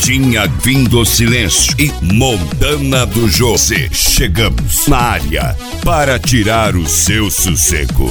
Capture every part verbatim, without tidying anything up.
Tinha vindo o silêncio e Montana do José. Chegamos na área para tirar o seu sossego.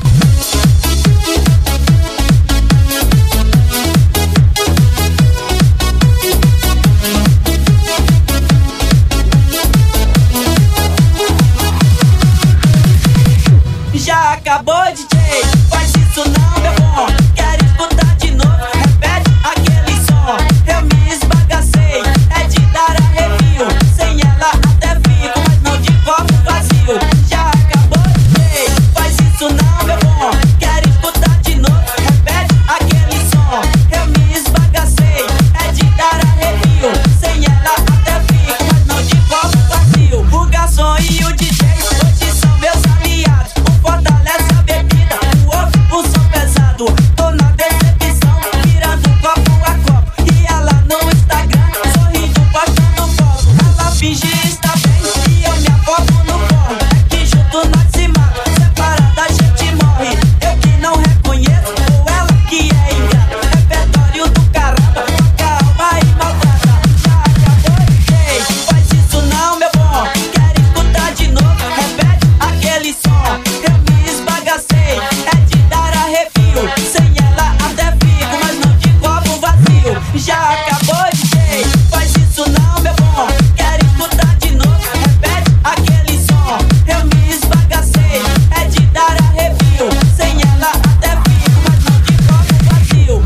Já acabou, D J, faz isso não, meu bom. Quero escutar de novo, repete aquele som. Eu me esbagacei, é de dar arrepio. Sem ela até fico, mas não de copo vazio. Já acabou, D J, faz isso não, meu bom. Quero escutar de novo, repete aquele som. Eu me esbagacei, é de dar arrepio. Sem ela até fico, mas não de copo vazio. O garçom e o D J hoje são meus aliados. Fortalece a bebida, o outro, o som pesado. Tô na decepção, virando copo a copo. E ela no Instagram, sorrindo, postando foto. Ela finge estar bem e eu me afogo no forno. É que junto nós se mata, separada a gente morre. Eu que não reconheço, ou ela que é ingrata. Repertório do caramba, calma e maltrata. Já acabou, D J, faz isso não, meu bom. Quero escutar de novo, repete aquele som. Eu me esbagacei, é de dar arrepio. Sem ela até fico, mas não de copo vazio. Já acabou, D J, faz isso não, meu bom. Quero escutar de novo, repete aquele som. Eu me esbagacei, é de dar arrepio. Sem ela até fico, mas não de copo vazio.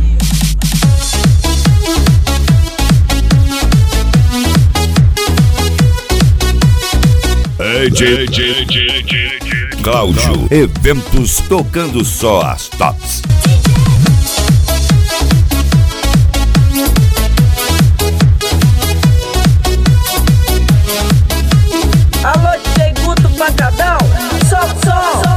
É de Cláudio, eventos tocando só as tops. Alô, D J Guto Pancadão, solta o som.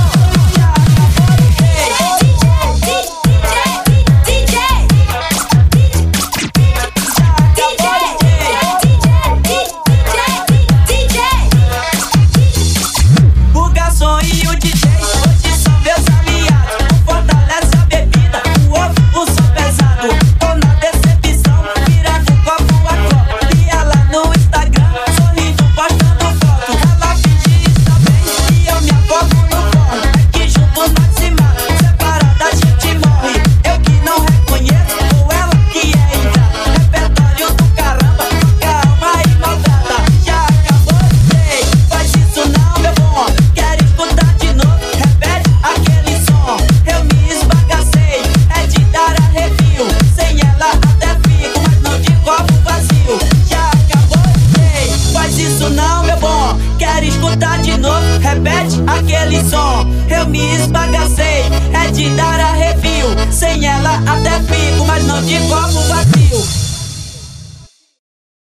O garçom e o D J hoje são meus aliados. Fortalece a bebida, o outro, o som pesado. Tô na decepção, virando copo a copo. E ela no Instagram, sorrindo, postando foto. Ela finge estar bem e eu me afogo no forno. É que junto nós se mata, separada a gente morre. Eu que não reconheço, ou ela que é ingrata. Repertório do caramba, calma e maltrata. Já acabou, D J, faz isso não, meu bom. Quero escutar de novo, repete aquele som. Eu me esbagacei, é de dar arrepio. Sem ela até fico, mas não de copo vazio. Já acabou, D J, faz isso não, meu bom. Quero escutar de novo, repete aquele som. Eu me esbagacei, é de dar arrepio. Sem ela até fico, mas não de copo vazio.